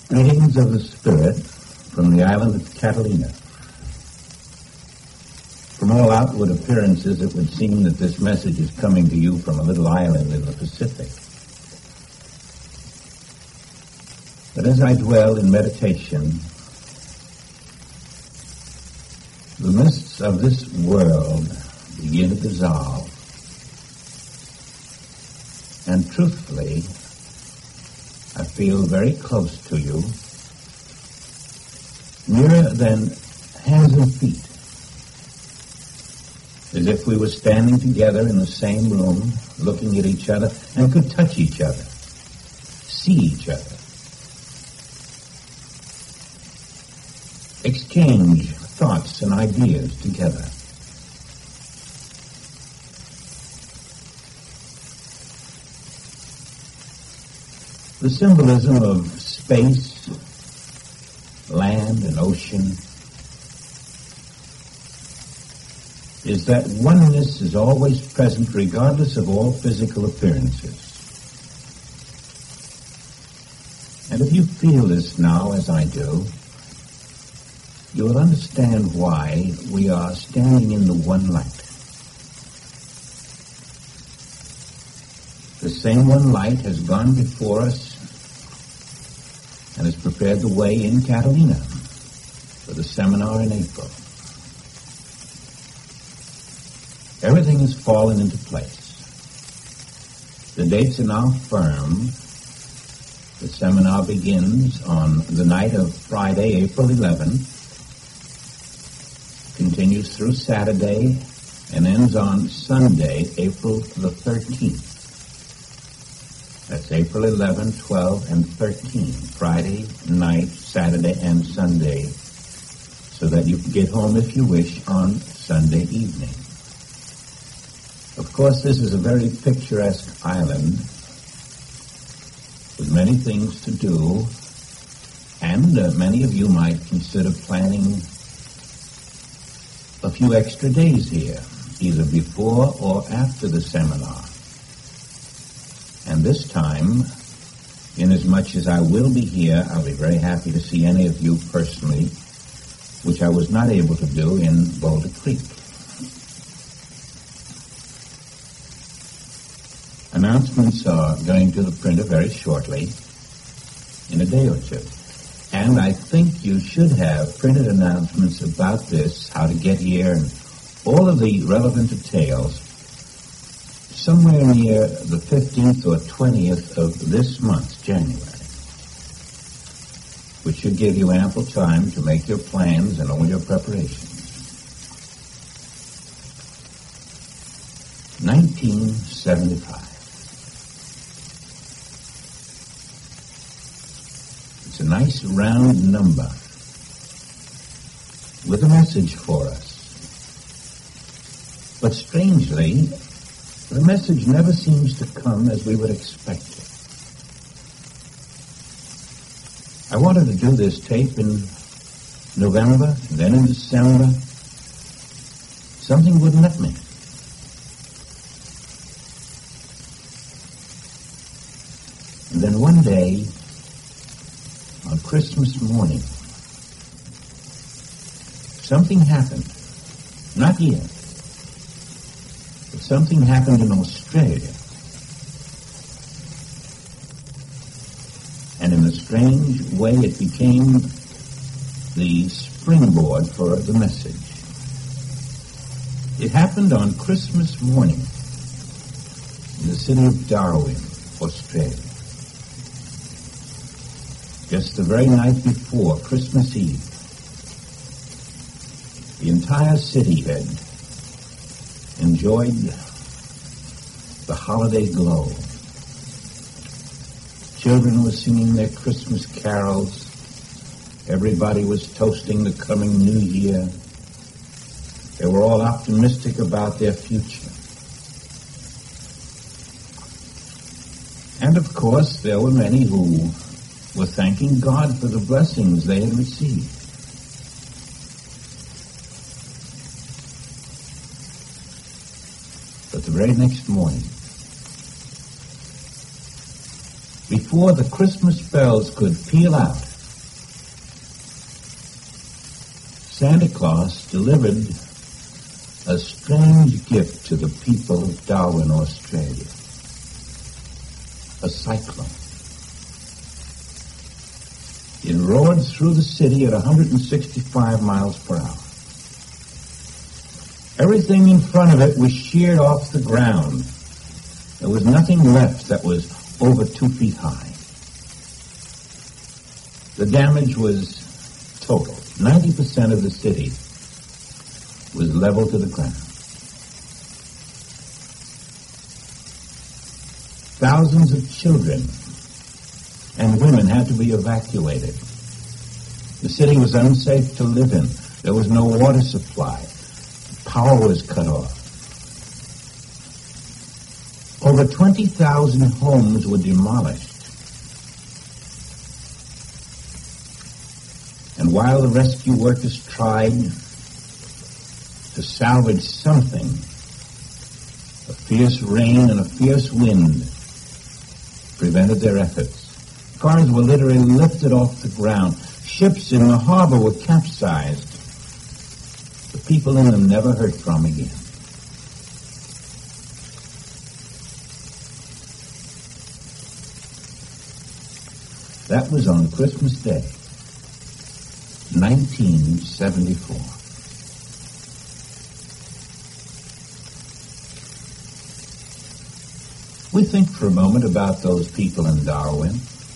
Greetings of the Spirit from the island of Catalina. From all outward appearances, it would seem that this message is coming to you from a little island in the Pacific. But as I dwell in meditation, the mists of this world begin to dissolve. And truthfully, I feel very close to you, nearer than hands and feet, as if we were standing together in the same room, looking at each other, and could touch each other, see each other, exchange thoughts and ideas together. The symbolism of space, land, and ocean is that oneness is always present regardless of all physical appearances. And if you feel this now as I do, you will understand why we are standing in the one light. The same one light has gone before us and has prepared the way in Catalina for the seminar in April. Everything has fallen into place. The dates are now firm. The seminar begins on the night of Friday, April 11th, continues through Saturday, and ends on Sunday, April the 13th. That's April 11, 12, and 13, Friday night, Saturday, and Sunday, so that you can get home if you wish on Sunday evening. Of course, this is a very picturesque island with many things to do, and many of you might consider planning a few extra days here, either before or after the seminar. And this time, inasmuch as I will be here, I'll be very happy to see any of you personally, which I was not able to do in Boulder Creek. Announcements are going to the printer very shortly, in a day or two. And I think you should have printed announcements about this, how to get here, and all of the relevant details somewhere near the 15th or 20th of this month, January, which should give you ample time to make your plans and all your preparations. 1975. It's a nice round number with a message for us. But strangely, the message never seems to come as we would expect it. I wanted to do this tape in November, and then in December. Something wouldn't let me. And then one day, on Christmas morning, something happened. Not here. But something happened in Australia. And in a strange way, it became the springboard for the message. It happened on Christmas morning in the city of Darwin, Australia. Just the very night before Christmas Eve, the entire city had enjoyed the holiday glow. Children were singing their Christmas carols. Everybody was toasting the coming new year. They were all optimistic about their future. And of course, there were many who were thanking God for the blessings they had received. But the very next morning, before the Christmas bells could peal out, Santa Claus delivered a strange gift to the people of Darwin, Australia. A cyclone. It roared through the city at 165 miles per hour. Everything in front of it was sheared off the ground. There was nothing left that was over 2 feet high. The damage was total. 90% of the city was leveled to the ground. Thousands of children and women had to be evacuated. The city was unsafe to live in. There was no water supply. Power was cut off. Over 20,000 homes were demolished. And while the rescue workers tried to salvage something, a fierce rain and a fierce wind prevented their efforts. Cars were literally lifted off the ground. Ships in the harbor were capsized. The people in them never heard from again. That was on Christmas Day, 1974. We think for a moment about those people in Darwin.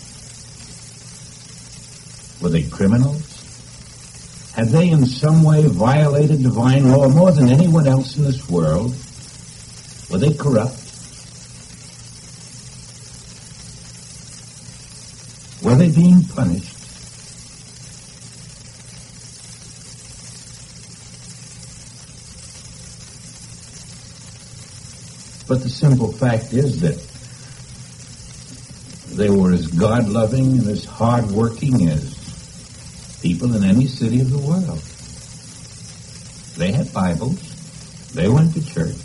Were they criminals? Had they in some way violated divine law more than anyone else in this world? Were they corrupt? Were they being punished? But the simple fact is that they were as God-loving and as hard-working as people in any city of the world. They had Bibles. They went to church.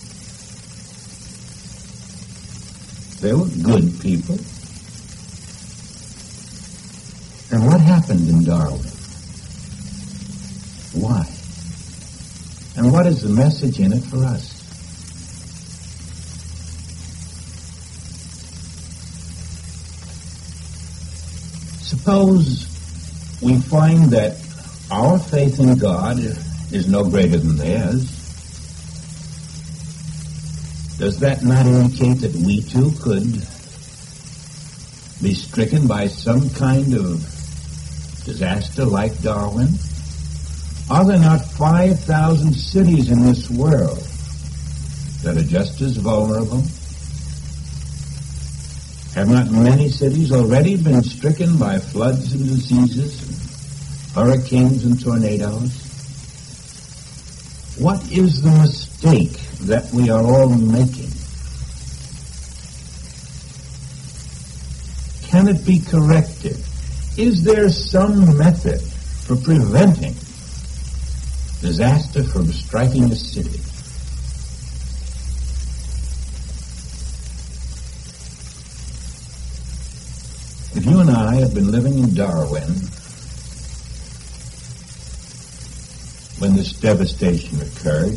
They were good people. And what happened in Darwin? Why? And what is the message in it for us? Suppose we find that our faith in God is no greater than theirs. Does that not indicate that we too could be stricken by some kind of disaster like Darwin? Are there not 5,000 cities in this world that are just as vulnerable? Have not many cities already been stricken by floods and diseases, and hurricanes and tornadoes? What is the mistake that we are all making? Can it be corrected? Is there some method for preventing disaster from striking a city? If you and I have been living in Darwin when this devastation occurred,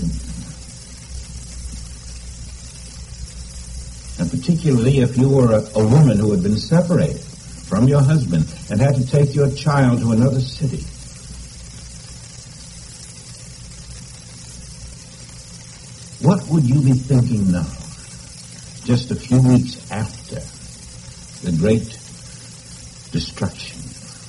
and particularly if you were a woman who had been separated from your husband and had to take your child to another city, what would you be thinking now, just a few weeks after the great destruction?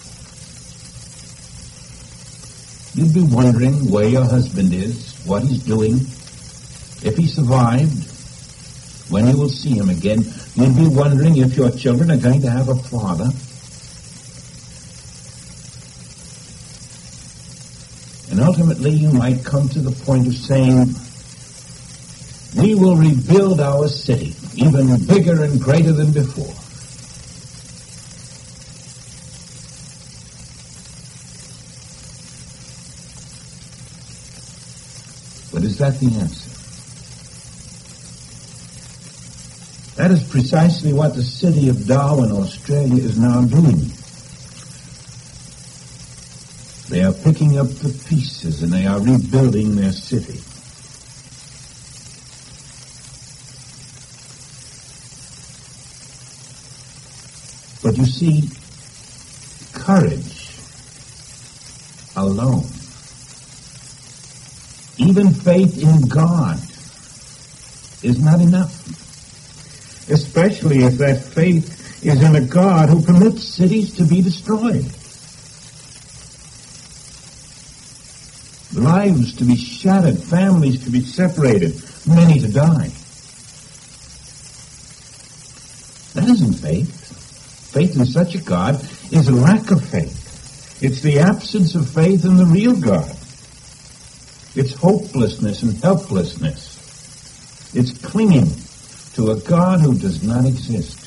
You'd be wondering where your husband is, what he's doing, if he survived, when you will see him again. You'd be wondering if your children are going to have a father. And ultimately you might come to the point of saying, we will rebuild our city, even bigger and greater than before. But is that the answer? That is precisely what the city of Darwin, Australia, is now doing. They are picking up the pieces and they are rebuilding their city. But you see, courage alone, even faith in God, is not enough. Especially if that faith is in a God who permits cities to be destroyed, lives to be shattered, families to be separated, many to die. That isn't faith. Faith in such a God is a lack of faith. It's the absence of faith in the real God. It's hopelessness and helplessness. It's clinging to a God who does not exist.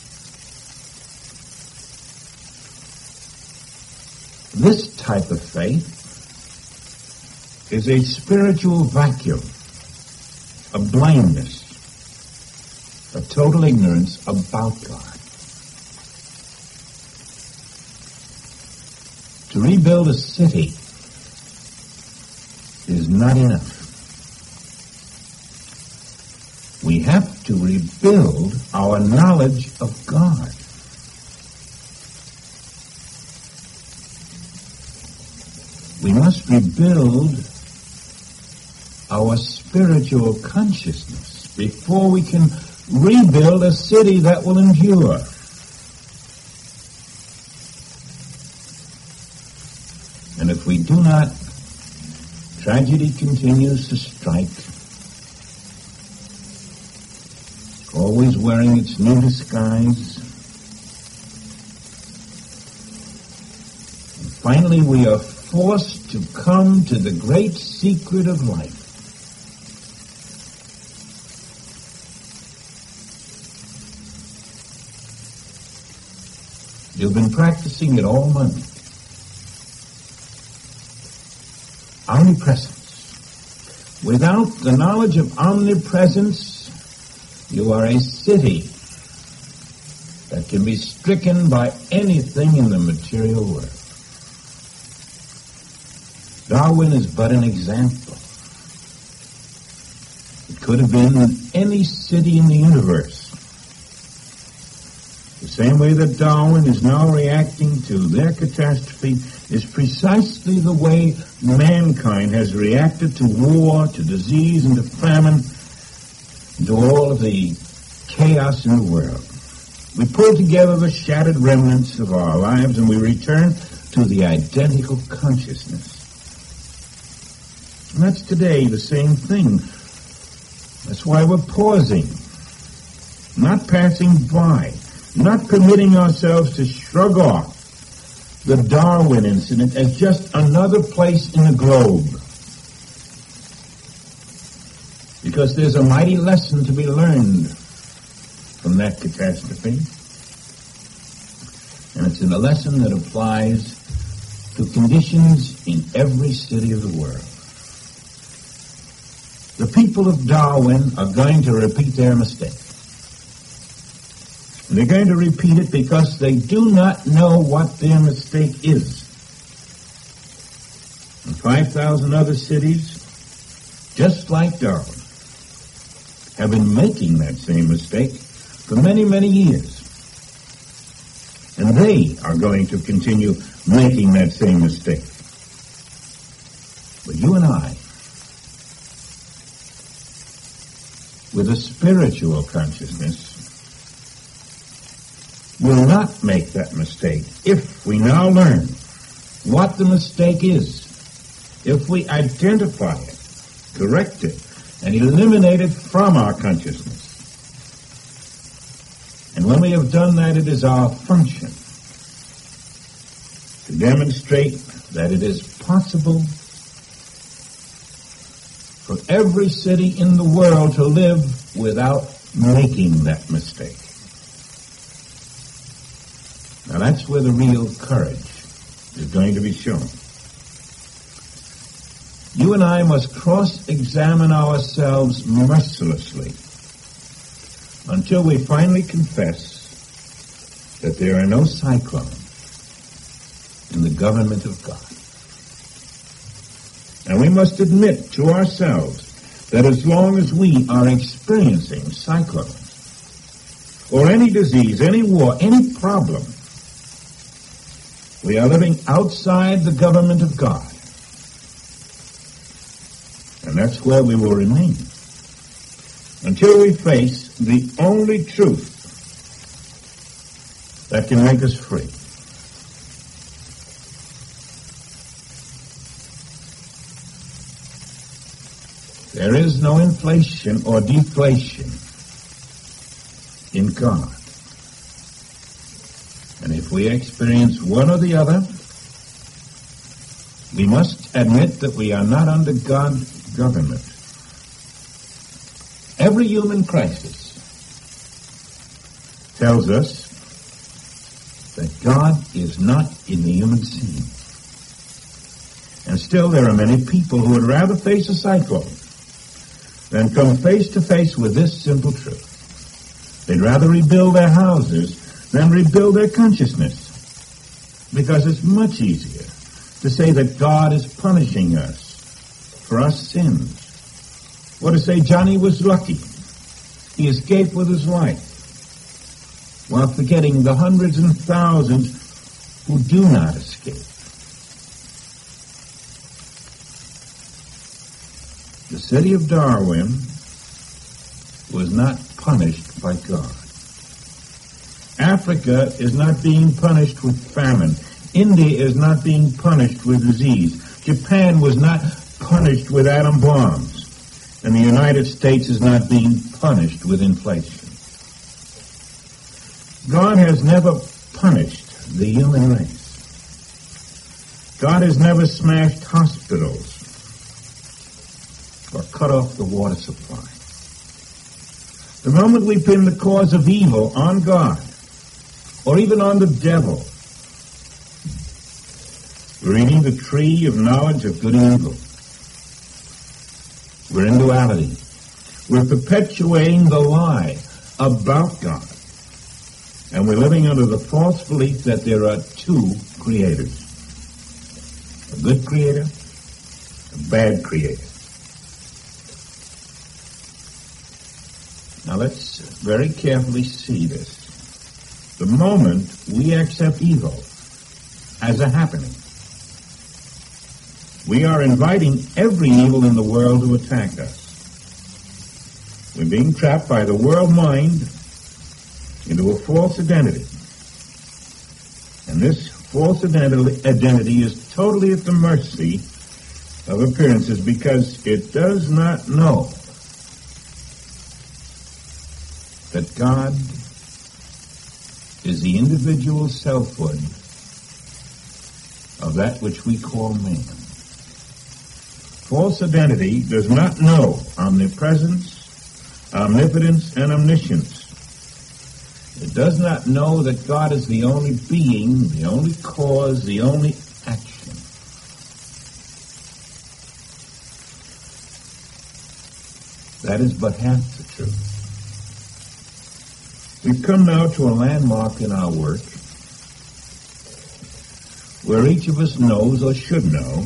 This type of faith is a spiritual vacuum, a blindness, a total ignorance about God. To rebuild a city is not enough. We have to rebuild our knowledge of God. We must rebuild our spiritual consciousness before we can rebuild a city that will endure. And if we do not, tragedy continues to strike, always wearing its new disguise. And finally, we are forced to come to the great secret of life. You've been practicing it all month. Omnipresence. Without the knowledge of omnipresence, you are a city that can be stricken by anything in the material world. Darwin is but an example. It could have been any city in the universe. The same way that Darwin is now reacting to their catastrophe is precisely the way mankind has reacted to war, to disease, and to famine, and to all of the chaos in the world. We pull together the shattered remnants of our lives and we return to the identical consciousness. And that's today the same thing. That's why we're pausing, not passing by, not permitting ourselves to shrug off the Darwin incident as just another place in the globe. Because there's a mighty lesson to be learned from that catastrophe. And it's a lesson that applies to conditions in every city of the world. The people of Darwin are going to repeat their mistake. And they're going to repeat it because they do not know what their mistake is. And 5,000 other cities, just like Darwin, have been making that same mistake for many, many years. And they are going to continue making that same mistake. But you and I, with a spiritual consciousness, will not make that mistake if we now learn what the mistake is, if we identify it, correct it, and eliminate it from our consciousness. And when we have done that, it is our function to demonstrate that it is possible for every city in the world to live without making that mistake. Now that's where the real courage is going to be shown. You and I must cross-examine ourselves mercilessly until we finally confess that there are no cyclones in the government of God. And we must admit to ourselves that as long as we are experiencing cyclones, or any disease, any war, any problem, we are living outside the government of God. And that's where we will remain until we face the only truth that can make us free. There is no inflation or deflation in God. And if we experience one or the other, we must admit that we are not under God's government. Every human crisis tells us that God is not in the human scene. And still there are many people who would rather face a cyclone than come face to face with this simple truth. They'd rather rebuild their houses than rebuild their consciousness, because it's much easier to say that God is punishing us for our sins, or to say Johnny was lucky. He escaped with his life, while forgetting the hundreds and thousands who do not escape. The city of Darwin was not punished by God. Africa is not being punished with famine. India is not being punished with disease. Japan was not punished with atom bombs. And the United States is not being punished with inflation. God has never punished the human race. God has never smashed hospitals or cut off the water supply. The moment we pin the cause of evil on God, or even on the devil, we're eating the tree of knowledge of good and evil. We're in duality. We're perpetuating the lie about God. And we're living under the false belief that there are two creators. A good creator, a bad creator. Now let's very carefully see this. The moment we accept evil as a happening, we are inviting every evil in the world to attack us. We're being trapped by the world mind into a false identity. And this false identity is totally at the mercy of appearances, because it does not know that God is the individual selfhood of that which we call man. False identity does not know omnipresence, omnipotence, and omniscience. It does not know that God is the only being, the only cause, the only action. That is but half the truth. We've come now to a landmark in our work where each of us knows, or should know,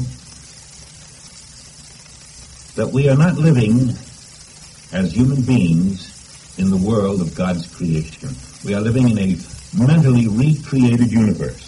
that we are not living as human beings in the world of God's creation. We are living in a mentally recreated universe.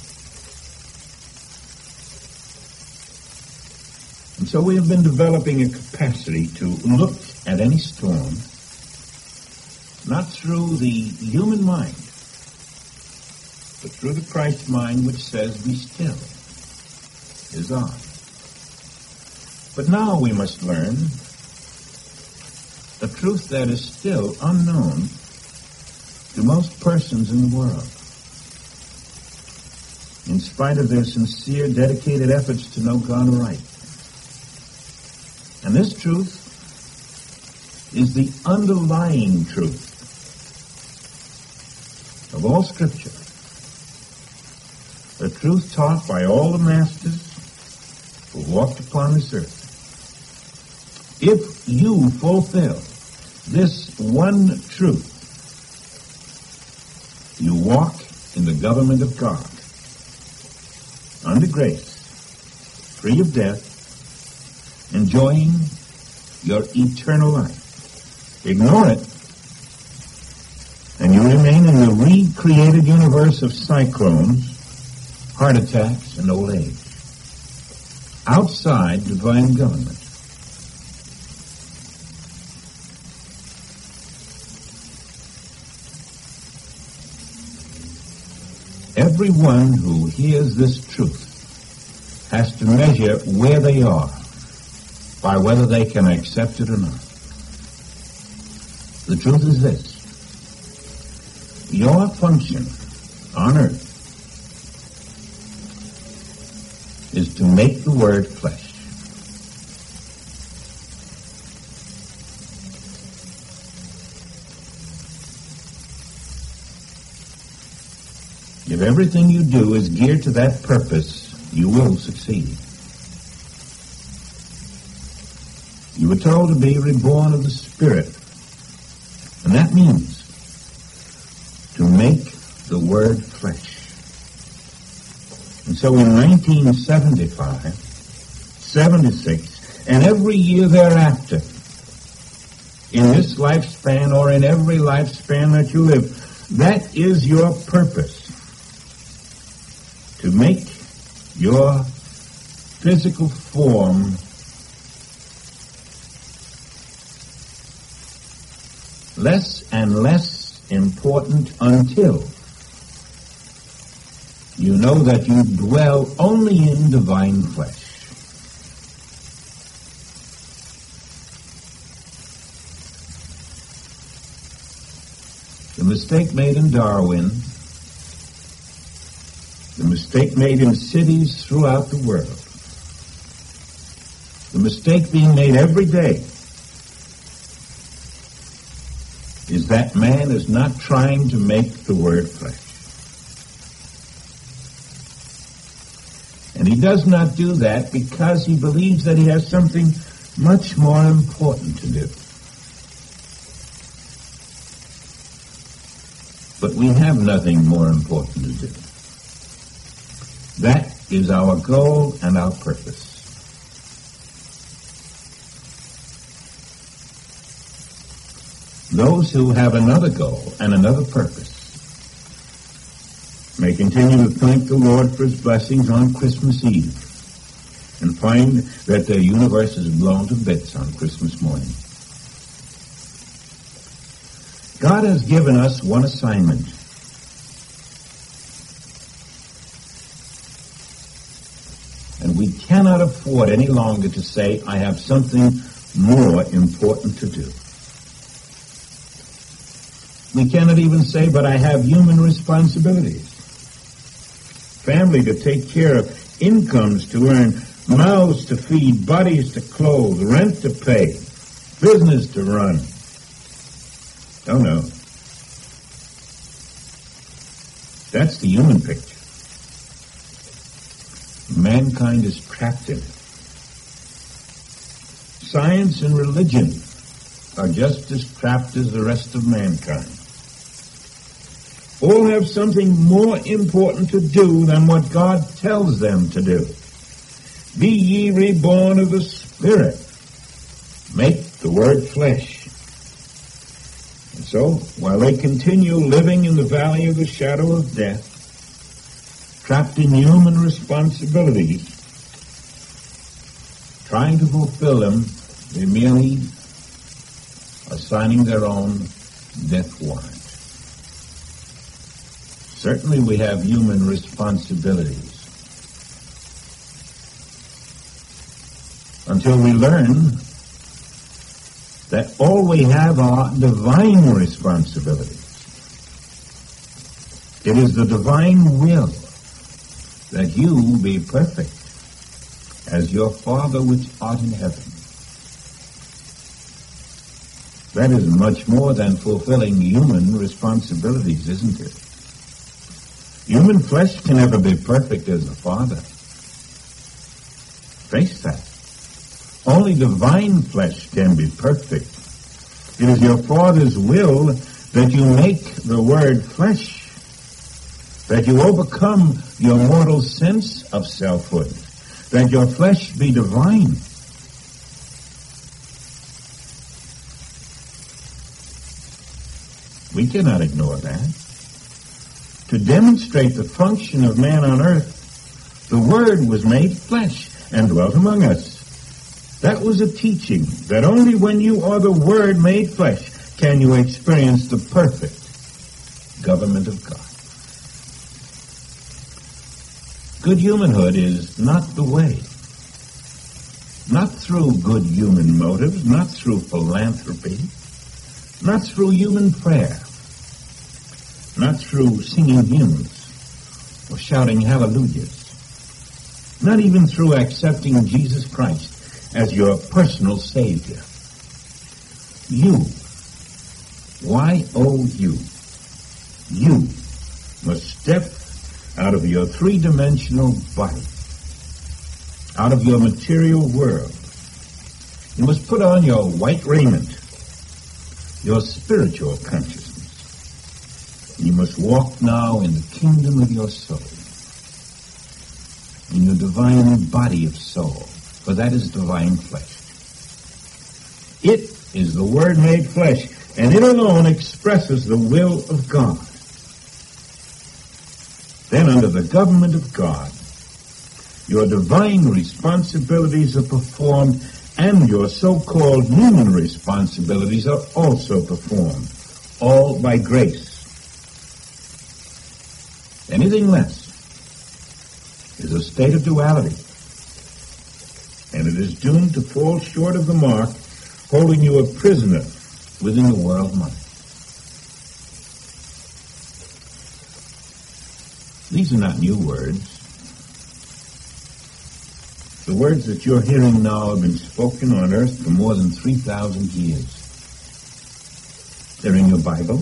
And so we have been developing a capacity to look at any storm not through the human mind, but through the Christ mind, which says, "Be still," is on. But now we must learn the truth that is still unknown to most persons in the world, in spite of their sincere, dedicated efforts to know God aright. And this truth is the underlying truth of all Scripture, the truth taught by all the masters who walked upon this earth. If you fulfill this one truth, you walk in the government of God, under grace, free of death, enjoying your eternal life. Ignore it, and you remain in the recreated universe of cyclones, heart attacks, and old age, outside divine government. Everyone who hears this truth has to measure where they are by whether they can accept it or not. The truth is this: your function on earth is to make the Word flesh. If everything you do is geared to that purpose, you will succeed. You were told to be reborn of the Spirit, and that means to make the Word flesh. And so in 1975, 76, and every year thereafter, in this lifespan or in every lifespan that you live, that is your purpose. To make your physical form less and less important until you know that you dwell only in divine flesh. The mistake made in Darwin, the mistake made in cities throughout the world, the mistake being made every day, is that man is not trying to make the Word flesh. And he does not do that because he believes that he has something much more important to do. But we have nothing more important to do. That is our goal and our purpose. Those who have another goal and another purpose may continue to thank the Lord for His blessings on Christmas Eve and find that their universe is blown to bits on Christmas morning. God has given us one assignment. And we cannot afford any longer to say, I have something more important to do. We cannot even say, but I have human responsibilities. Family to take care of, incomes to earn, mouths to feed, bodies to clothe, rent to pay, business to run. Oh no. That's the human picture. Mankind is trapped in it. Science and religion are just as trapped as the rest of mankind. All have something more important to do than what God tells them to do. Be ye reborn of the Spirit. Make the Word flesh. And so, while they continue living in the valley of the shadow of death, trapped in human responsibilities, trying to fulfill them, they merely are signing their own death warrant. Certainly we have human responsibilities. Until we learn that all we have are divine responsibilities. It is the divine will that you be perfect as your Father which art in heaven. That is much more than fulfilling human responsibilities, isn't it? Human flesh can never be perfect as the Father. Face that. Only divine flesh can be perfect. It is your Father's will that you make the Word flesh, that you overcome your mortal sense of selfhood, that your flesh be divine. We cannot ignore that. To demonstrate the function of man on earth, the Word was made flesh and dwelt among us. That was a teaching that only when you are the Word made flesh can you experience the perfect government of God. Good humanhood is not the way. Not through good human motives, not through philanthropy, not through human prayer, not through singing hymns or shouting hallelujahs, not even through accepting Jesus Christ as your personal Savior. You, Y-O-U, you must step out of your three-dimensional body, out of your material world. You must put on your white raiment, your spiritual consciousness. You must walk now in the kingdom of your soul, in your divine body of soul, for that is divine flesh. It is the Word made flesh, and it alone expresses the will of God. Then under the government of God, your divine responsibilities are performed, and your so-called human responsibilities are also performed, all by grace. Anything less is a state of duality, and it is doomed to fall short of the mark, holding you a prisoner within the world mind. These are not new words. The words that you're hearing now have been spoken on earth for more than 3,000 years. They're in your Bible.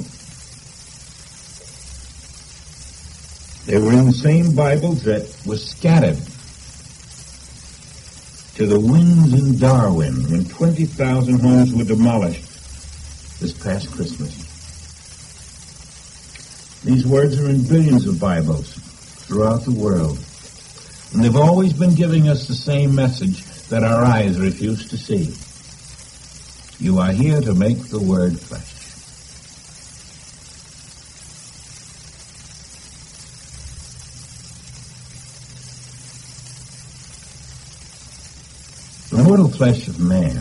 They were in the same Bibles that were scattered to the winds in Darwin when 20,000 homes were demolished this past Christmas. These words are in billions of Bibles throughout the world. And they've always been giving us the same message that our eyes refuse to see. You are here to make the Word flesh. The mortal flesh of man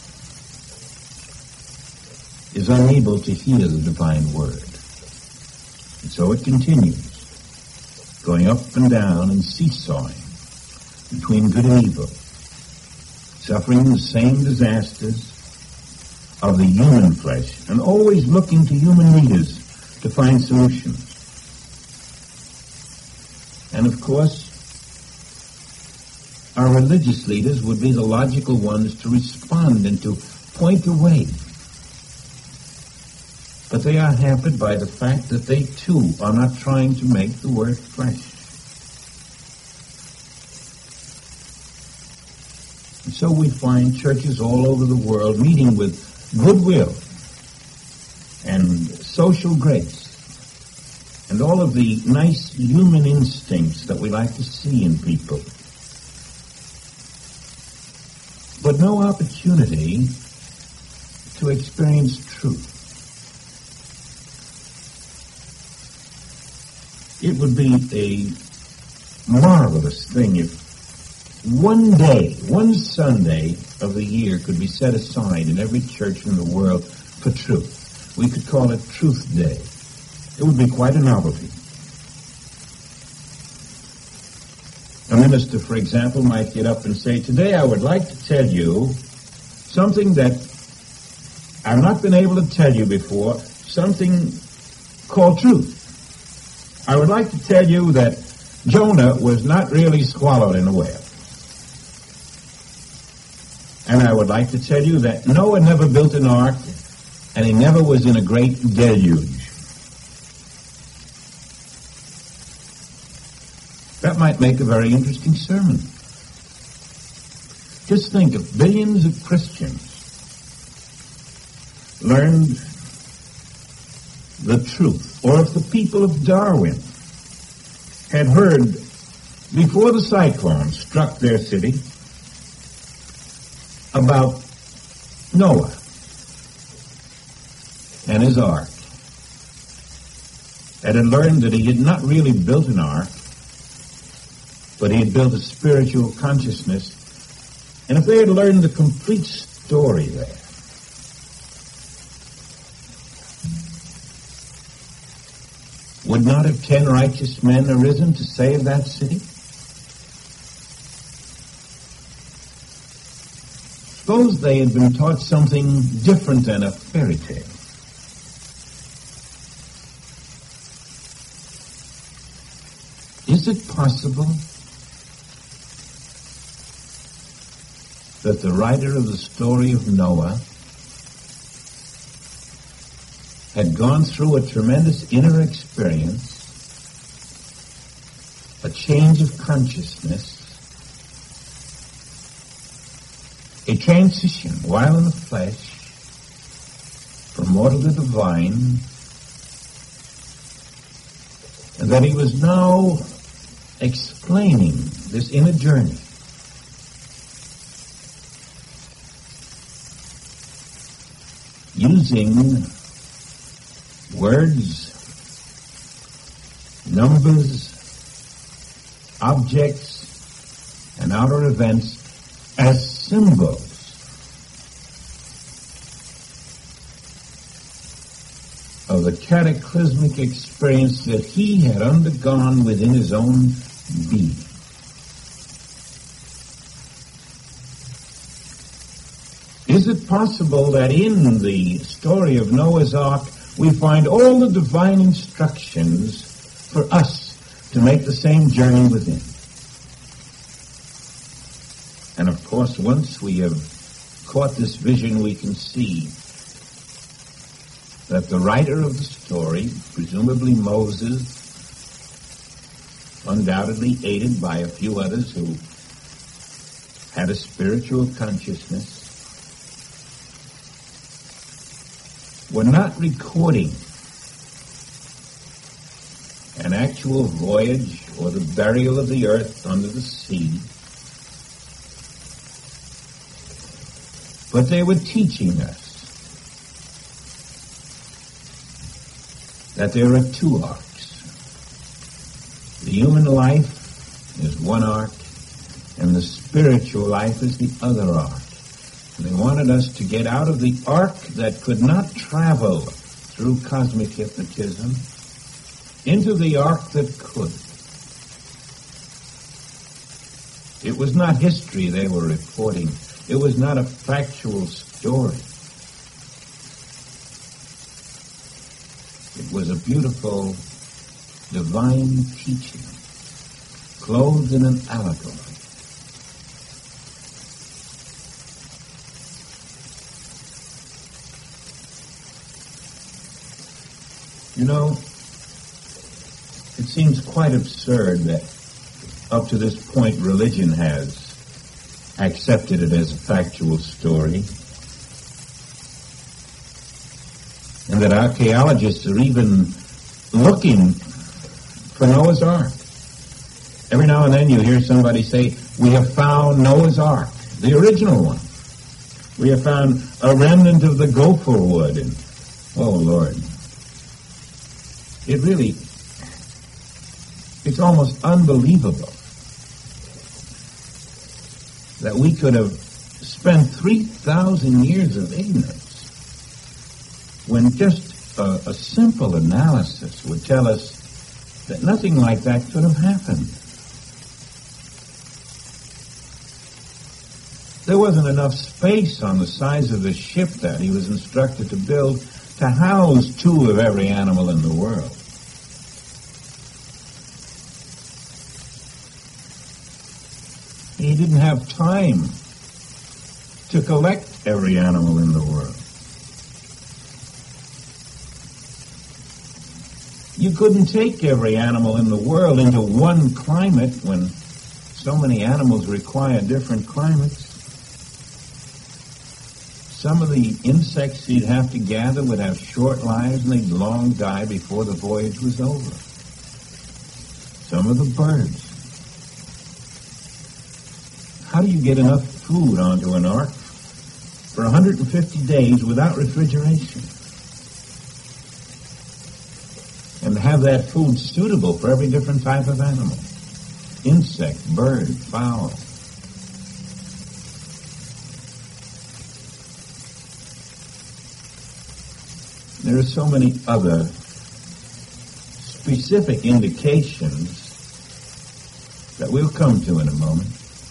is unable to hear the divine Word. And so it continues, going up and down and seesawing between good and evil, suffering the same disasters of the human flesh, and always looking to human leaders to find solutions. And of course, our religious leaders would be the logical ones to respond and to point the way. But they are hampered by the fact that they too are not trying to make the Word flesh. And so we find churches all over the world meeting with goodwill and social grace and all of the nice human instincts that we like to see in people, but no opportunity to experience truth. It would be a marvelous thing if one day, one Sunday of the year could be set aside in every church in the world for truth. We could call it Truth Day. It would be quite a novelty. A minister, for example, might get up and say, today I would like to tell you something that I've not been able to tell you before, something called truth. I would like to tell you that Jonah was not really swallowed in a whale. And I would like to tell you that Noah never built an ark, and he never was in a great deluge. That might make a very interesting sermon. Just think, if billions of Christians learned the truth, or if the people of Darwin had heard before the cyclone struck their city about Noah and his ark and had learned that he had not really built an ark, but he had built a spiritual consciousness. And if they had learned the complete story there, would not have 10 righteous men arisen to save that city? Suppose they had been taught something different than a fairy tale. Is it possible that the writer of the story of Noah had gone through a tremendous inner experience, a change of consciousness, a transition while in the flesh from mortal to divine, and that he was now explaining this inner journey using words, numbers, objects, and outer events as symbols of the cataclysmic experience that he had undergone within his own being. Is it possible that in the story of Noah's Ark we find all the divine instructions for us to make the same journey within? And of course, once we have caught this vision, we can see that the writer of the story, presumably Moses, undoubtedly aided by a few others who had a spiritual consciousness, were not recording an actual voyage or the burial of the earth under the sea, but they were teaching us that there are two arks. The human life is one ark, and the spiritual life is the other ark. And they wanted us to get out of the ark that could not travel through cosmic hypnotism into the ark that could. It was not history they were reporting. It was not a factual story. It was a beautiful divine teaching, clothed in an allegory. You know, it seems quite absurd that up to this point religion has accepted it as a factual story, and that archaeologists are even looking for Noah's Ark. Every now and then you hear somebody say, "We have found Noah's Ark, the original one. We have found a remnant of the gopher wood." And, oh, Lord. It's almost unbelievable that we could have spent 3,000 years of ignorance when just a simple analysis would tell us that nothing like that could have happened. There wasn't enough space on the size of the ship that he was instructed to build to house 2 of every animal in the world. He didn't have time to collect every animal in the world. You couldn't take every animal in the world into one climate when so many animals require different climates. Some of the insects you'd have to gather would have short lives and they'd long die before the voyage was over. Some of the birds. How do you get enough food onto an ark for 150 days without refrigeration? and have that food suitable for every different type of animal. Insect, bird, fowl. There are so many other specific indications that we'll come to in a moment,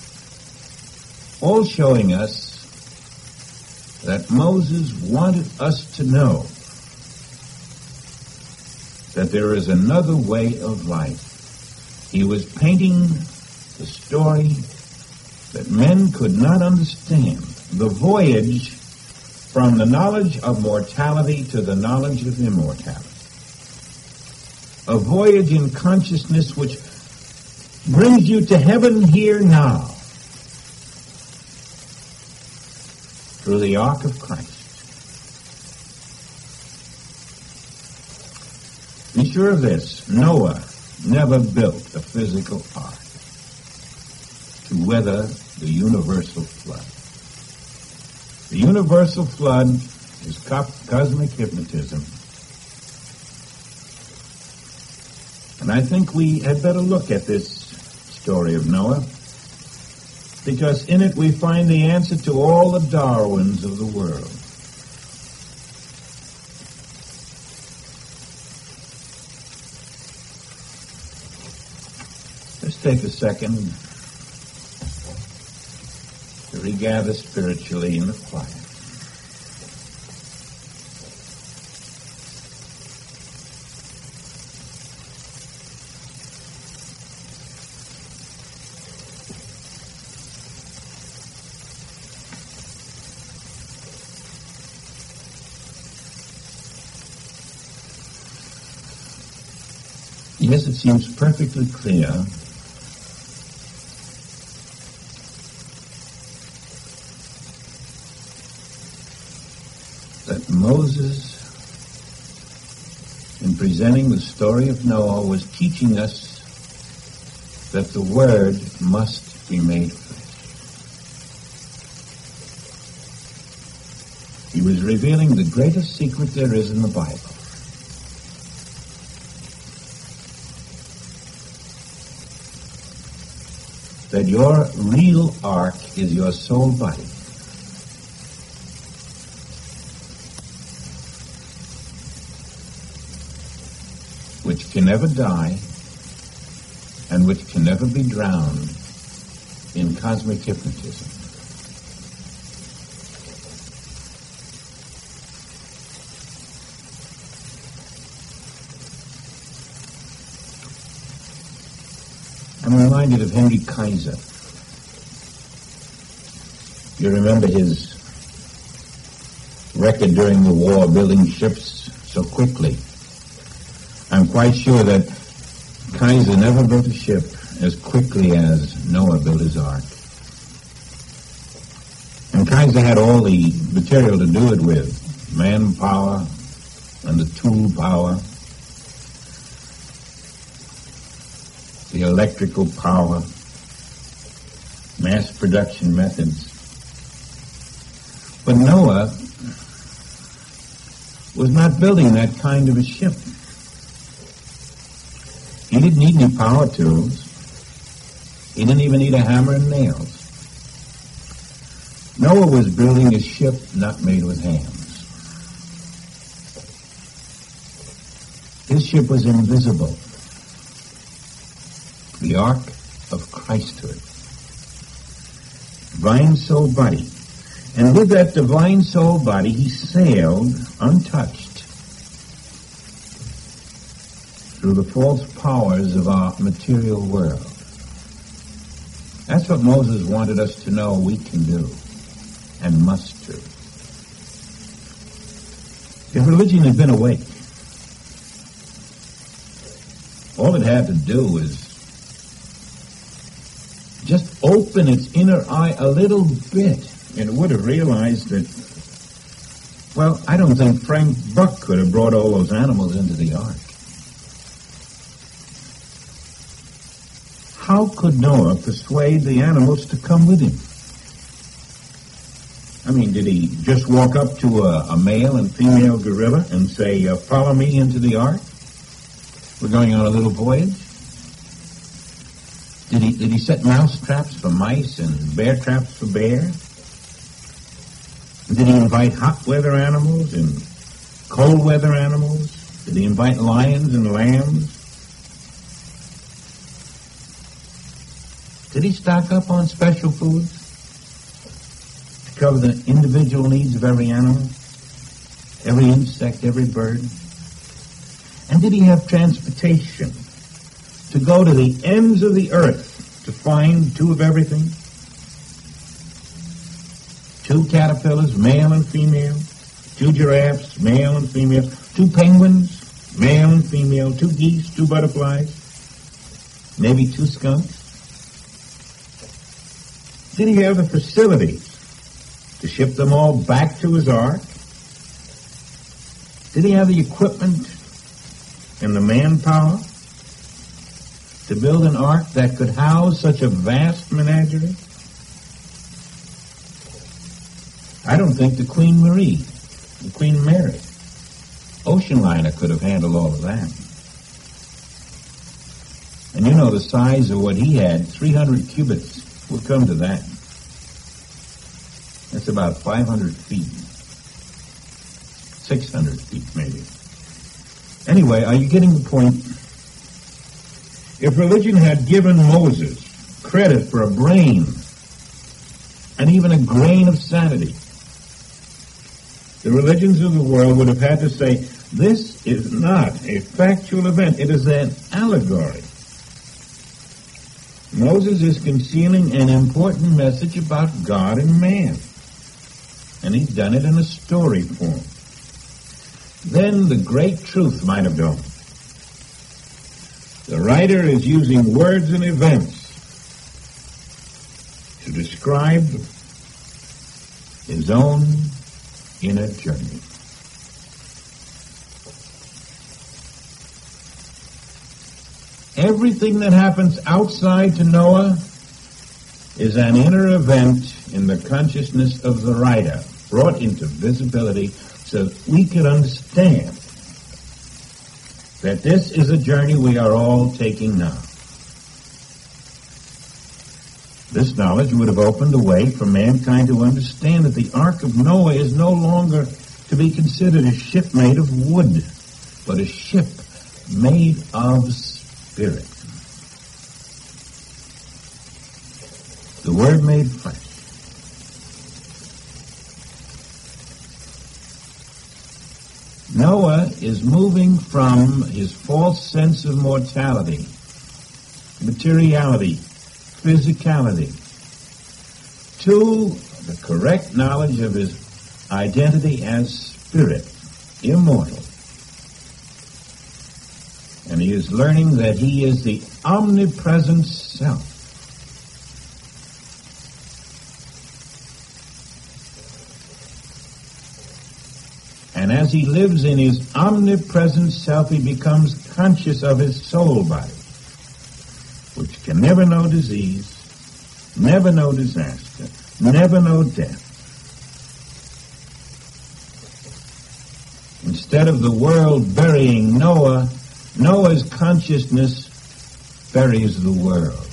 all showing us that Moses wanted us to know that there is another way of life. He was painting the story that men could not understand, the voyage from the knowledge of mortality to the knowledge of immortality. A voyage in consciousness which brings you to heaven here now through the ark of Christ. Be sure of this, Noah never built a physical ark to weather the universal flood. The universal flood is cosmic hypnotism. And I think we had better look at this story of Noah, because in it we find the answer to all the Darwins of the world. Let's take a second to regather spiritually in the quiet. Yes, it seems perfectly clear that Moses, in presenting the story of Noah, was teaching us that the Word must be made flesh. He was revealing the greatest secret there is in the Bible. That your real ark is your soul body. Which can never die and which can never be drowned in cosmic hypnotism. I'm reminded of Henry Kaiser. You remember his record during the war, building ships so quickly. I'm quite sure that Kaiser never built a ship as quickly as Noah built his ark. And Kaiser had all the material to do it with, manpower and the tool power, the electrical power, mass production methods. But Noah was not building that kind of a ship. He didn't need any power tools. He didn't even need a hammer and nails. Noah was building a ship not made with hands. His ship was invisible. The ark of Christhood. Divine soul body. And with that divine soul body, he sailed untouched through the false powers of our material world. That's what Moses wanted us to know we can do and must do. If religion had been awake, all it had to do was just open its inner eye a little bit, and it would have realized that, well, I don't think Frank Buck could have brought all those animals into the ark. How could Noah persuade the animals to come with him? I mean, did he just walk up to a male and female gorilla and say, follow me into the ark? We're going on a little voyage. Did he set mouse traps for mice and bear traps for bear? Did he invite hot weather animals and cold weather animals? Did he invite lions and lambs? Did he stock up on special foods to cover the individual needs of every animal, every insect, every bird? And did he have transportation to go to the ends of the earth to find two of everything? 2 caterpillars, male and female, 2 giraffes, male and female, 2 penguins, male and female, 2 geese, 2 butterflies, maybe 2 skunks. Did he have the facilities to ship them all back to his ark? Did he have the equipment and the manpower to build an ark that could house such a vast menagerie? I don't think the Queen Mary, ocean liner could have handled all of that. And you know the size of what he had, 300 cubits. We'll come to that. That's about 500 feet. 600 feet, maybe. Anyway, are you getting the point? If religion had given Moses credit for a brain and even a grain of sanity, the religions of the world would have had to say, this is not a factual event. It is an allegory. Moses is concealing an important message about God and man. And he's done it in a story form. Then the great truth might have dawned. The writer is using words and events to describe his own inner journey. Everything that happens outside to Noah is an inner event in the consciousness of the writer, brought into visibility so that we can understand that this is a journey we are all taking now. This knowledge would have opened the way for mankind to understand that the Ark of Noah is no longer to be considered a ship made of wood, but a ship made of spirit. The Word made flesh. Noah is moving from his false sense of mortality, materiality, physicality, to the correct knowledge of his identity as spirit, immortal. And he is learning that he is the omnipresent self. And as he lives in his omnipresent self, he becomes conscious of his soul body, which can never know disease, never know disaster, never know death. Instead of the world burying Noah, Noah's consciousness buries the world.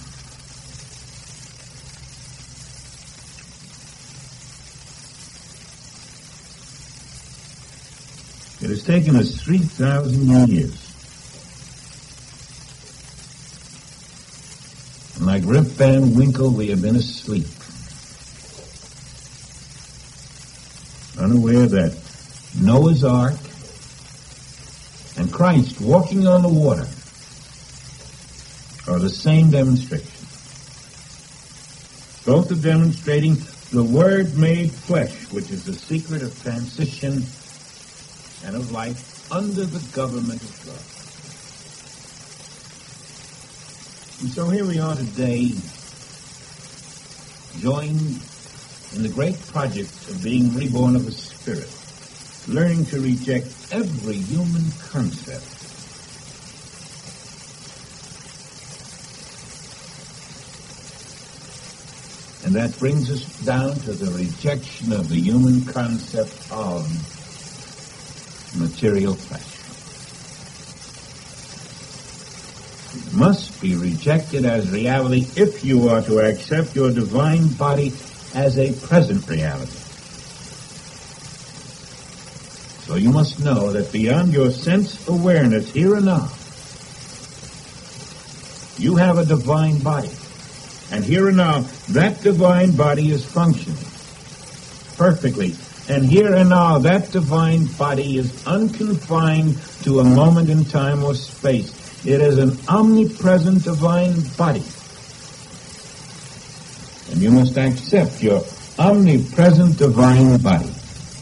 It has taken us 3,000 years. And like Rip Van Winkle, we have been asleep, unaware that Noah's Ark and Christ walking on the water are the same demonstration. Both are demonstrating the Word made flesh, which is the secret of transition and of life under the government of God. And so here we are today, joined in the great project of being reborn of the Spirit, learning to reject every human concept. And that brings us down to the rejection of the human concept of material flesh. must be rejected as reality if you are to accept your divine body as a present reality. So you must know that beyond your sense awareness here and now, you have a divine body. And here and now, that divine body is functioning perfectly. And here and now, that divine body is unconfined to a moment in time or space. It is an omnipresent divine body. And you must accept your omnipresent divine body.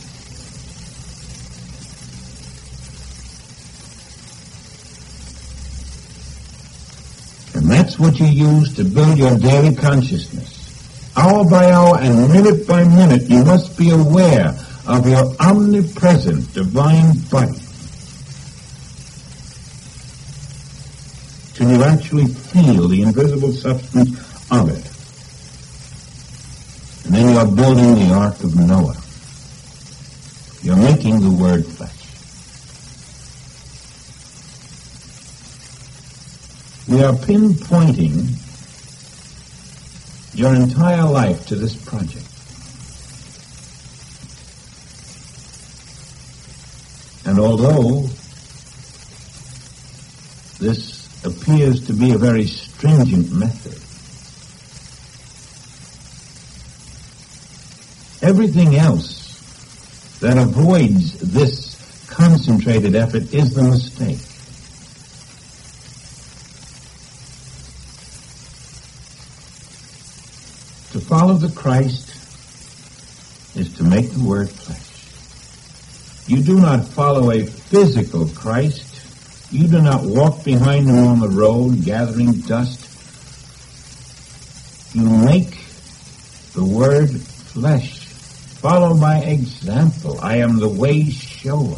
And that's what you use to build your daily consciousness. Hour by hour and minute by minute, you must be aware of your omnipresent divine body. Till you actually feel the invisible substance of it. And then you're building the Ark of Noah. You're making the Word flesh. We are pinpointing your entire life to this project. And although this appears to be a very stringent method, everything else that avoids this concentrated effort is the mistake. To follow the Christ is to make the Word flesh. You do not follow a physical Christ. You do not walk behind him on the road gathering dust. You make the Word flesh. Follow my example. I am the way shower.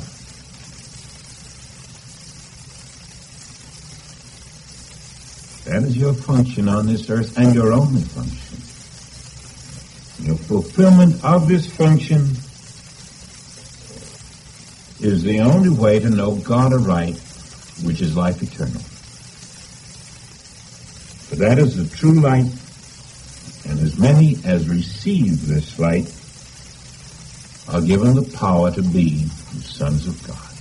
That is your function on this earth and your only function. Your fulfillment of this function is the only way to know God aright, which is life eternal. For that is the true light, and as many as receive this light are given the power to be the sons of God.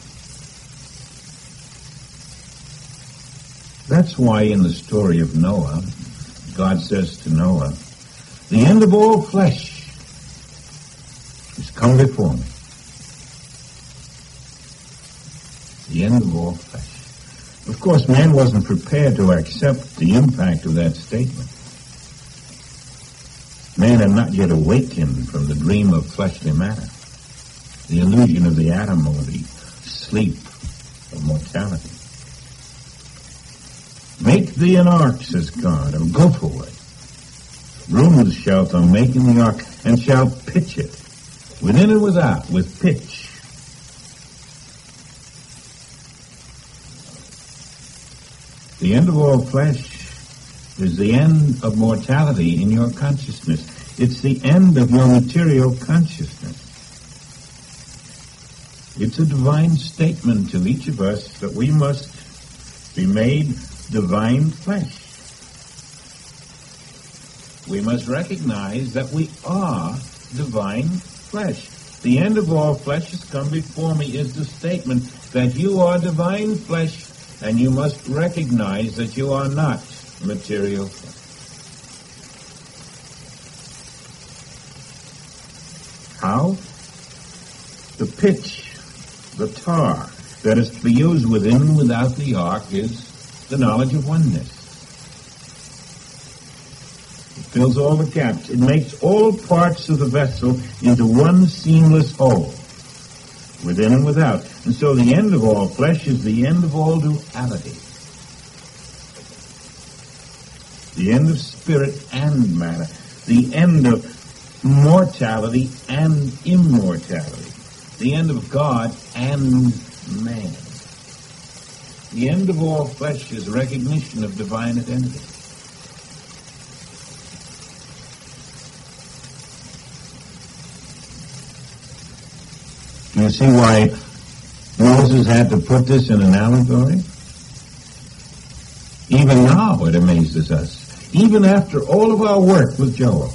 That's why in the story of Noah, God says to Noah, the end of all flesh is come before me. The end of all flesh. Of course, man wasn't prepared to accept the impact of that statement. Man had not yet awakened from the dream of fleshly matter, the illusion of the atom or the sleep of mortality. Make thee an ark, says God, and go forward. Rooms shalt thou make in the ark, and shalt pitch it, within and without, with pitch. The end of all flesh is the end of mortality in your consciousness. It's the end of your material consciousness. It's a divine statement to each of us that we must be made divine flesh. We must recognize that we are divine flesh. The end of all flesh has come before me is the statement that you are divine flesh, and you must recognize that you are not material flesh. How? The pitch, the tar that is to be used within and without the ark is the knowledge of oneness. Fills all the gaps. It makes all parts of the vessel into one seamless whole, within and without. And so the end of all flesh is the end of all duality. The end of spirit and matter. The end of mortality and immortality. The end of God and man. The end of all flesh is recognition of divine identity. You see why Moses had to put this in an allegory? Even now it amazes us, even after all of our work with Joel.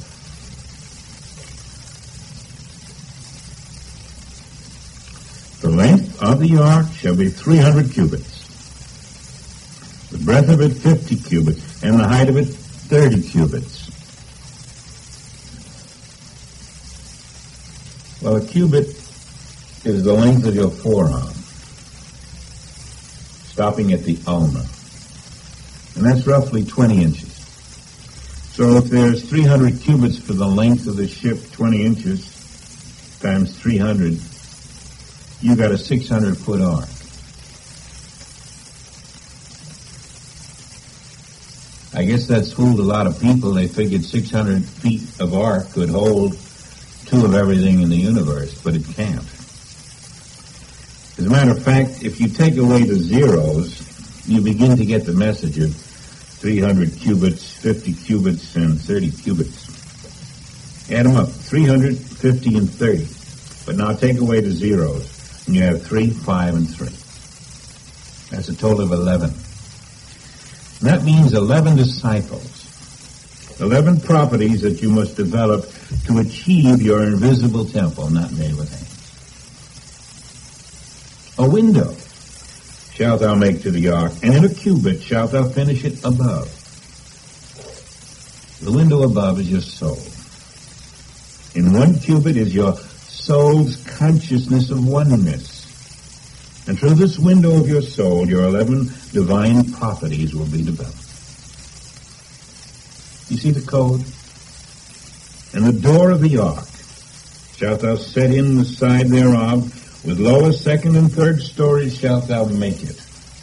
The length of the ark shall be 300 cubits, the breadth of it 50 cubits, and the height of it 30 cubits. Well, a cubit is the length of your forearm, stopping at the ulna. And that's roughly 20 inches. So if there's 300 cubits for the length of the ship, 20 inches times 300, you got a 600-foot ark. I guess that's fooled a lot of people. They figured 600 feet of ark could hold two of everything in the universe, but it can't. As a matter of fact, if you take away the zeros, you begin to get the message of 300 cubits, 50 cubits, and 30 cubits. Add them up, 300, 50, and 30. But now take away the zeros, and you have 3, 5, and 3. That's a total of 11. And that means 11 disciples, 11 properties that you must develop to achieve your invisible temple, not made with hands. A window shalt thou make to the ark, and in a cubit shalt thou finish it above. The window above is your soul. In 1 cubit is your soul's consciousness of oneness. And through this window of your soul, your 11 divine properties will be developed. You see the code? And the door of the ark shalt thou set in the side thereof, with lower, second, and third stories shalt thou make it.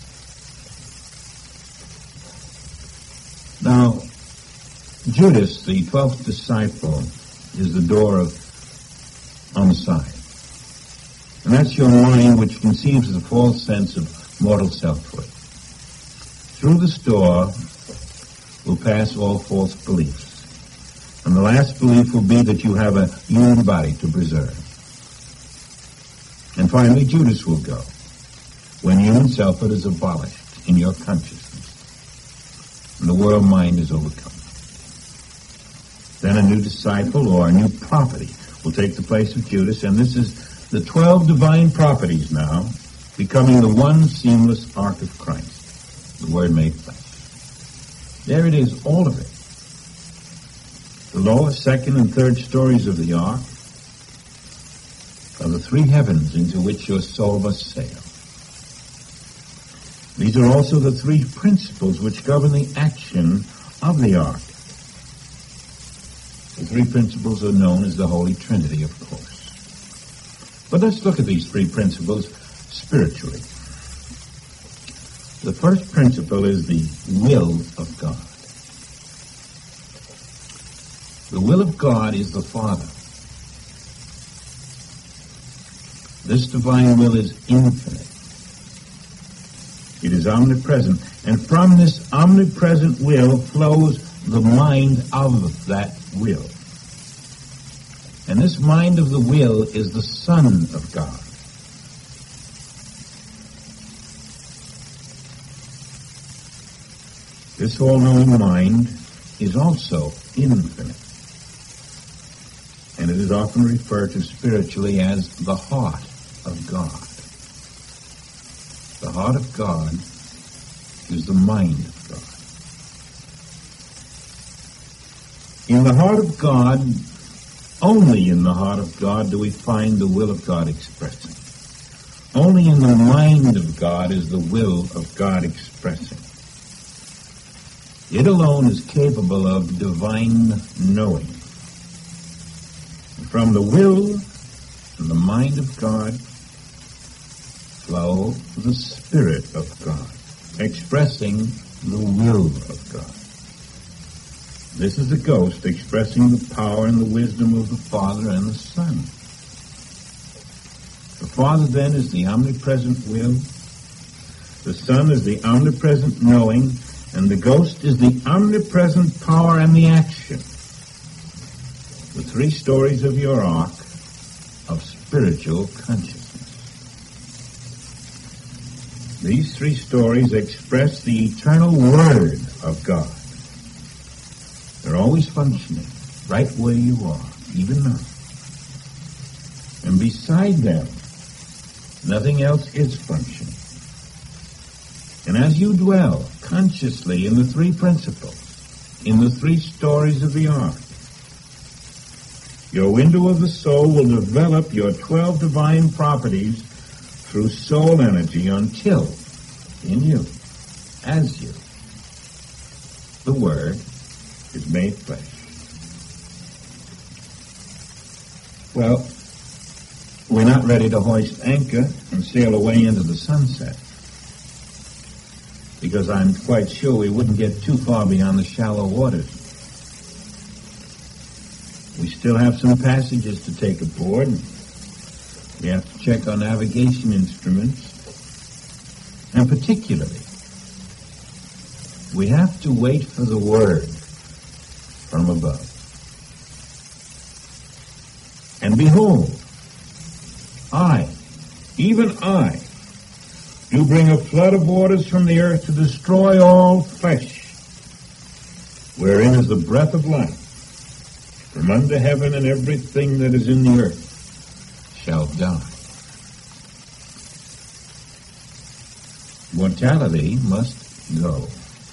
Now, Judas, the 12th disciple, is the door on the side. And that's your mind, which conceives of the false sense of mortal selfhood. Through this door will pass all false beliefs. And the last belief will be that you have a human body to preserve. And finally, Judas will go when human selfhood is abolished in your consciousness and the world mind is overcome. Then a new disciple or a new property will take the place of Judas, and this is the 12 divine properties now, becoming the one seamless ark of Christ, the Word made flesh. There it is, all of it. The lower, second, and third stories of the ark are the 3 heavens into which your soul must sail. These are also the 3 principles which govern the action of the ark. The 3 principles are known as the Holy Trinity, of course. But let's look at these 3 principles spiritually. The first principle is the will of God. The will of God is the Father. This divine will is infinite. It is omnipresent. And from this omnipresent will flows the mind of that will. And this mind of the will is the Son of God. This all-knowing mind is also infinite. And it is often referred to spiritually as the heart of God. The heart of God is the mind of God. In the heart of God, only in the heart of God do we find the will of God expressing. Only in the mind of God is the will of God expressing. It alone is capable of divine knowing. And from the will and the mind of God flow the Spirit of God, expressing the will of God. This is the ghost expressing the power and the wisdom of the Father and the Son. The Father then is the omnipresent will, the Son is the omnipresent knowing, and the ghost is the omnipresent power and the action. The 3 stories of your ark of spiritual consciousness. These three stories express the eternal Word of God. They're always functioning, right where you are, even now. And beside them, nothing else is functioning. And as you dwell consciously in the three principles, in the three stories of the ark, your window of the soul will develop your 12 divine properties through soul energy until, in you, as you, the Word is made flesh. Well, we're not ready to hoist anchor and sail away into the sunset, because I'm quite sure we wouldn't get too far beyond the shallow waters. We still have some passages to take aboard. We have to check our navigation instruments. And particularly, we have to wait for the Word from above. And behold, I, even I, do bring a flood of waters from the earth to destroy all flesh, wherein is the breath of life. From under heaven and everything that is in the earth shall die. Mortality must go.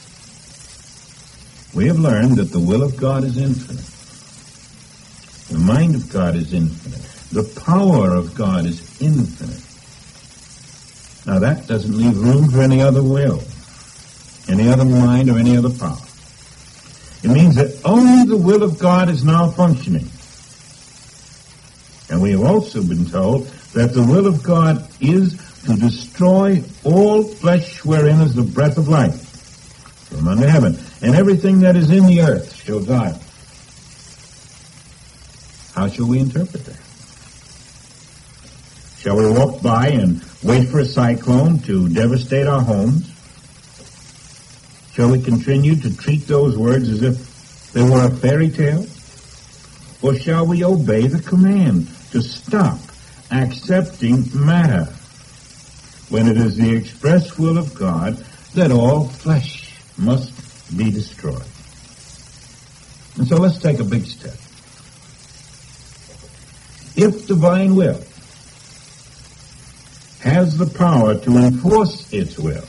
We have learned that the will of God is infinite. The mind of God is infinite. The power of God is infinite. Now that doesn't leave room for any other will, any other mind, or any other power. It means that only the will of God is now functioning. And we have also been told that the will of God is to destroy all flesh wherein is the breath of life from under heaven, and everything that is in the earth shall die. How shall we interpret that? Shall we walk by and wait for a cyclone to devastate our homes? Shall we continue to treat those words as if they were a fairy tale? Or shall we obey the command to stop accepting matter when it is the express will of God that all flesh must be destroyed? And so let's take a big step. If divine will has the power to enforce its will,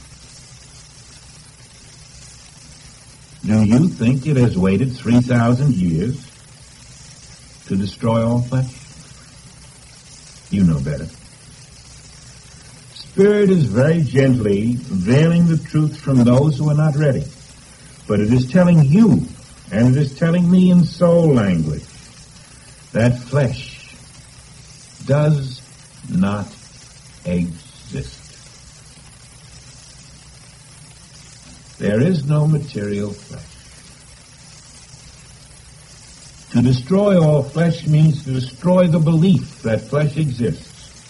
do you think it has waited 3,000 years to destroy all flesh? You know better. Spirit is very gently veiling the truth from those who are not ready. But it is telling you, and it is telling me in soul language, that flesh does not exist. There is no material flesh. To destroy all flesh means to destroy the belief that flesh exists.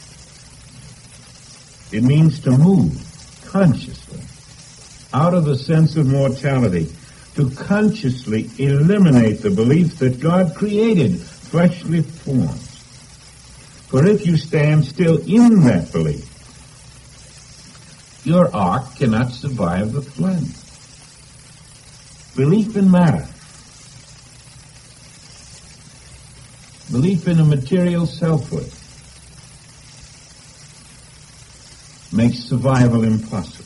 It means to move consciously out of the sense of mortality, to consciously eliminate the belief that God created fleshly forms. For if you stand still in that belief, your ark cannot survive the flood. Belief in matter, belief in a material selfhood, makes survival impossible.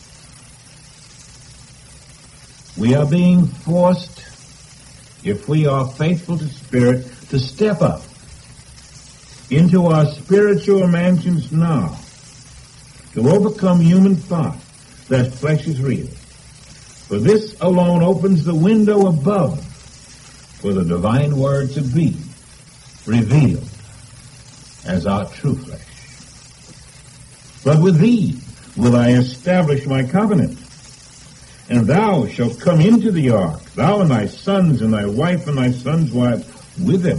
We are being forced, if we are faithful to Spirit, to step up into our spiritual mansions now, to overcome human thought that flesh is real. For this alone opens the window above for the divine word to be revealed as our true flesh. But with thee will I establish my covenant, and thou shalt come into the ark, thou and thy sons and thy wife and thy sons' wives with them.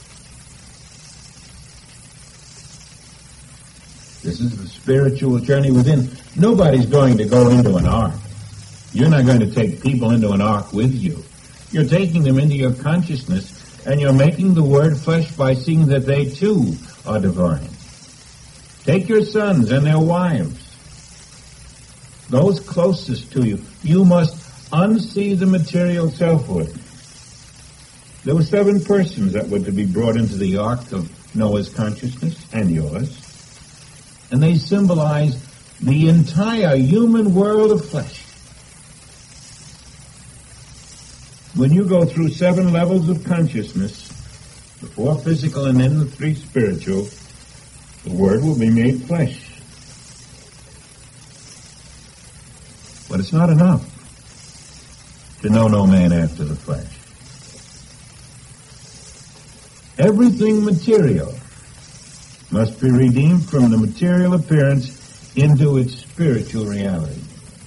This is the spiritual journey within. Nobody's going to go into an ark. You're not going to take people into an ark with you. You're taking them into your consciousness, and you're making the word flesh by seeing that they too are divine. Take your sons and their wives, those closest to you, you must unsee the material selfhood. There were 7 persons that were to be brought into the ark of Noah's consciousness and yours, and they symbolize the entire human world of flesh. When you go through 7 levels of consciousness, the 4 physical and then the 3 spiritual, the Word will be made flesh. But it's not enough to know no man after the flesh. Everything material must be redeemed from the material appearance into its spiritual reality.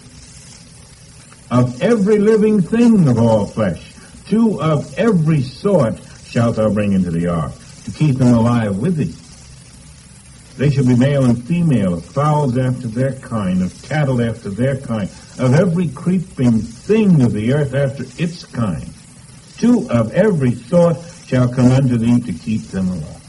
Of every living thing of all flesh, 2 of every sort shalt thou bring into the ark, to keep them alive with thee. They shall be male and female, of fowls after their kind, of cattle after their kind, of every creeping thing of the earth after its kind. 2 of every sort shall come unto thee to keep them alive.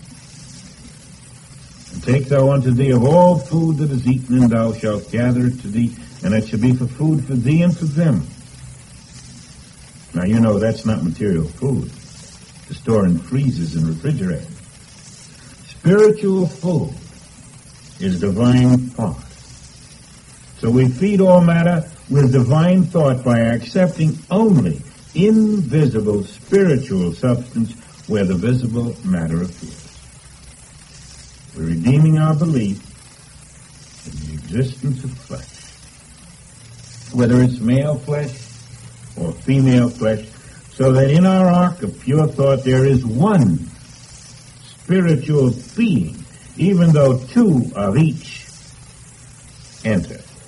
And take thou unto thee of all food that is eaten, and thou shalt gather it to thee, and it shall be for food for thee and for them. Now you know that's not material food to store in freezers and refrigerators. Spiritual food is divine thought. So we feed all matter with divine thought by accepting only invisible spiritual substance where the visible matter appears. We're redeeming our belief in the existence of flesh, whether it's male flesh or female flesh, so that in our ark of pure thought there is one spiritual being, even though 2 of each enter.